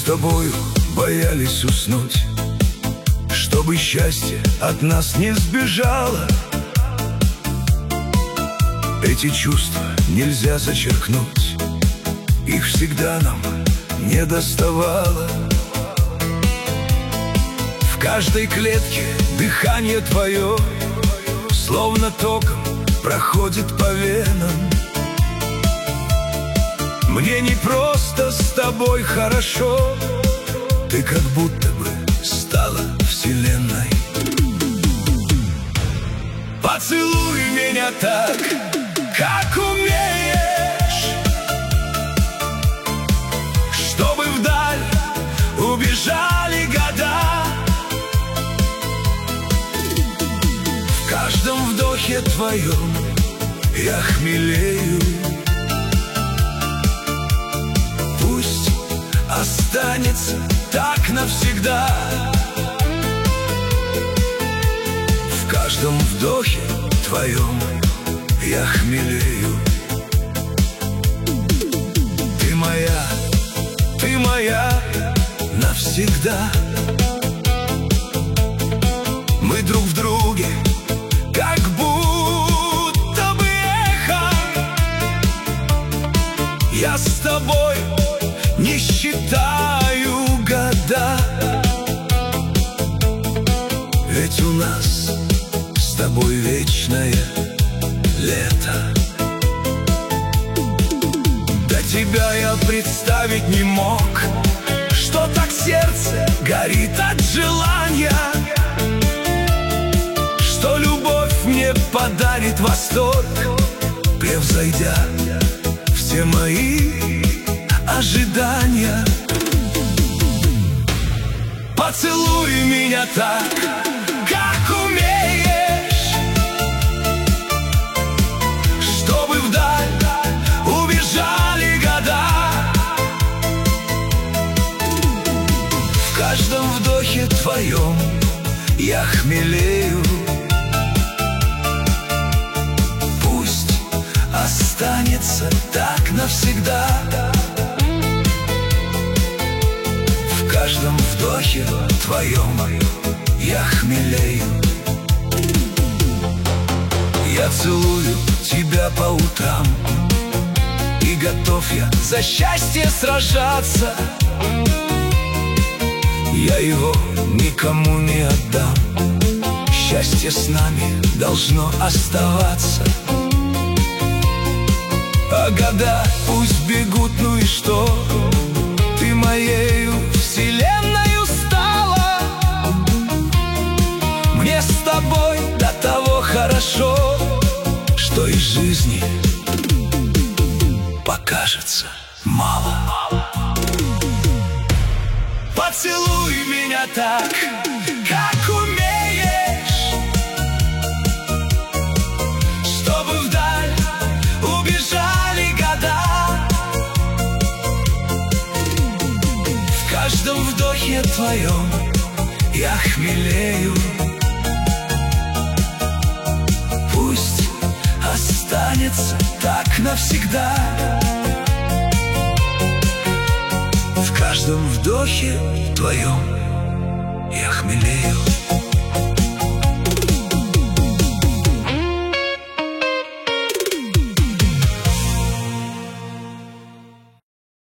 с тобою боялись уснуть, чтобы счастье от нас не сбежало. Эти чувства нельзя зачеркнуть, их всегда нам не доставало. В каждой клетке дыхание твое словно током проходит по венам. Мне не просто с тобой хорошо, ты как будто бы стала вселенной. Поцелуй меня так, как умеешь, чтобы вдаль убежали года. В каждом вдохе твоем я хмелею. Пусть останется так навсегда. В каждом вдохе твоем я хмелею. Ты моя навсегда. Мы друг в друге, как будто бы эхо. Я с тобой не считаю года, ведь у нас с тобой вечное лето. До тебя я представить не мог, что так сердце горит от желания, что любовь мне подарит восторг, превзойдя все мои ожидания. Поцелуй меня так, как умеешь, чтобы вдаль убежали года. В каждом вдохе твоем я хмелею. Пусть останется так навсегда. В каждом вдохе твоем я хмелею. Я целую тебя по утрам, и готов я за счастье сражаться. Я его никому не отдам, счастье с нами должно оставаться. А года пусть бегут, ну и что? Ты моею вселенною стала. Мне с тобой до того хорошо, что из жизни покажется мало. Поцелуй меня так, как умеешь, чтобы вдаль убежали года. В каждом вдохе твоем я хмелею. Пусть останется так навсегда. В каждом вдохе твоем я хмелею.